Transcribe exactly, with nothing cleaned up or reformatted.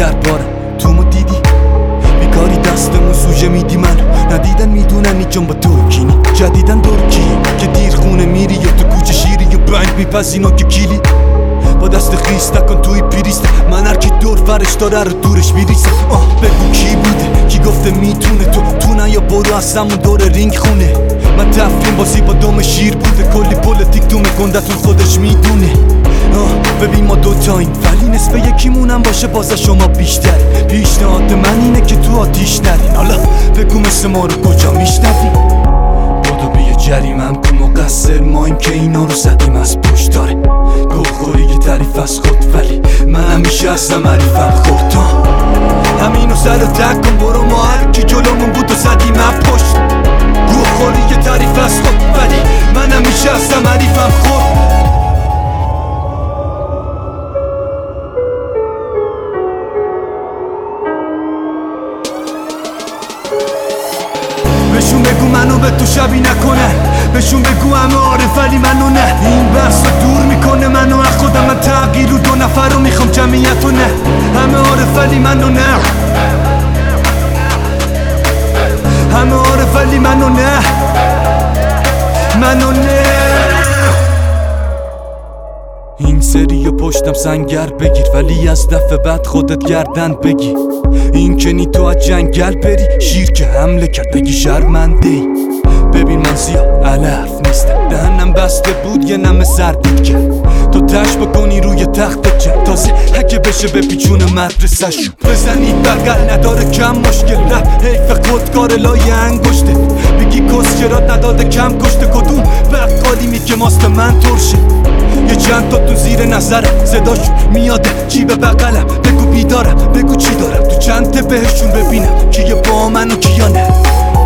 دربارم تو مو دیدی بیکاری دستمون سوژه میدی منو ندیدن میدونن نیجان با ترکینی جدیدن دورکی که دیر خونه میری یا تو کوچه شیری یا بنگ میپزینو که کیلی با دست خیس نکن توی پیریست من هر کی دور فرش داره رو دورش میریسم آه بگو کی بوده کی گفته میتونه تو تو نه یا برو از همون دور رینگ خونه من تفریم بازی با دوم شیر بوده کلی پولتیک تو مکندتون خودش میدونه آه ببین ما دوتاییم ولی نصف یکیمونم باشه بازه شما بیشتر پیشنهاد من اینه که تو آتیش نرین حالا بگو مثل ما رو کجا میشنوی بودو بیا جریمم کن مقصر ما این که اینا رو زدیم از پشت داره گوخوری یه تعریف از خود ولی من همیشه هستم عریفم خود همینو سر و تک کن برو ما هر کی جلومون بود و زدیم از پشت گوخوری یه تعریف از خود ولی من همیشه هستم عریفم خود بهشون بگو منو به تو شبیه نکنن بهشون بگو همه عارف ولی منو نه این بحث رو دور میکنه منو از خودم من تغییر رو دو نفر رو میخوام جمعیت رو نه همه عارف ولی منو نه همه عارف ولی منو نه منو نه این سری و پشتم سنگر بگیر ولی از دفعه بعد خودت گردن بگی این که نی تو از جنگل بری شیر که حمله کرد بگی شرمنده ای ببین من زیاد علف نیستم دهنم بسته بود یه نمه سردید کرد تو تش بکنی روی تخت جد تازه اگه بشه به پیچون مدرسه شو بزنی بغل نداره کم مشکل رپ حیف خودکار لای انگشته بگی کس چرات نداده کم کشته کدوم بقالی می که ماست من ترشه یه چند تا تو زیر نظرم صداشون میاده جیب بغلم بگو بیدارم بگو چی دارم تو چند تا بهشون ببینم کیه با من و کیا نه